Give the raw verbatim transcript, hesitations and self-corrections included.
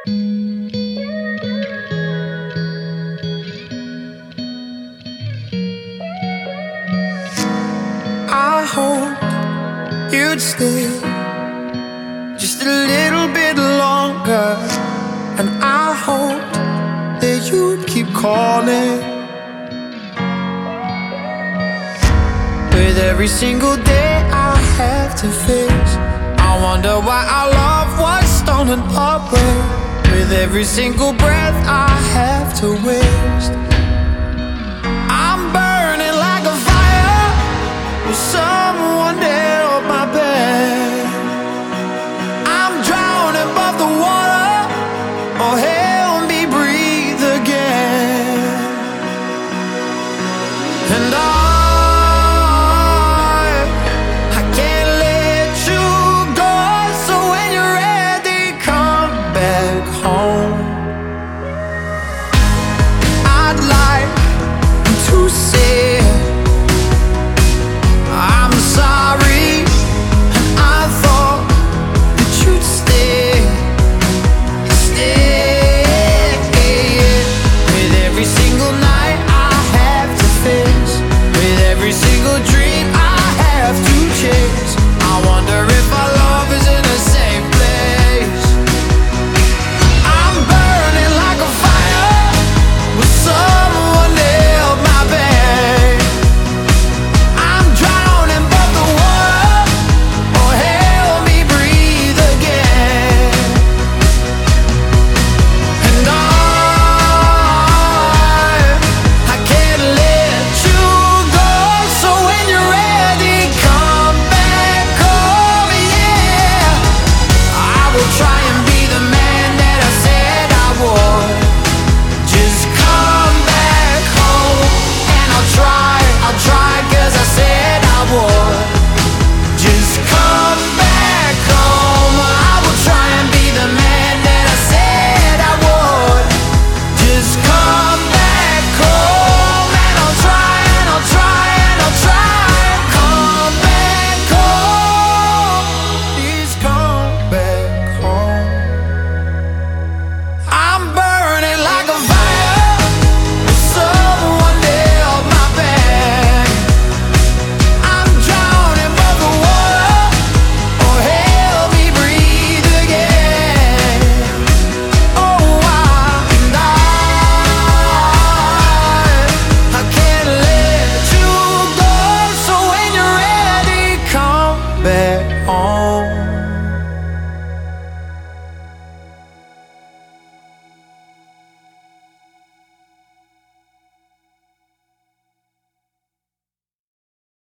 I hope you'd stay just a little bit longer, and I hope that you'd keep calling. With every single day I have to face, I wonder why our love was stolen away. With every single breath I have to waste, I'm burning like a fire with someone else.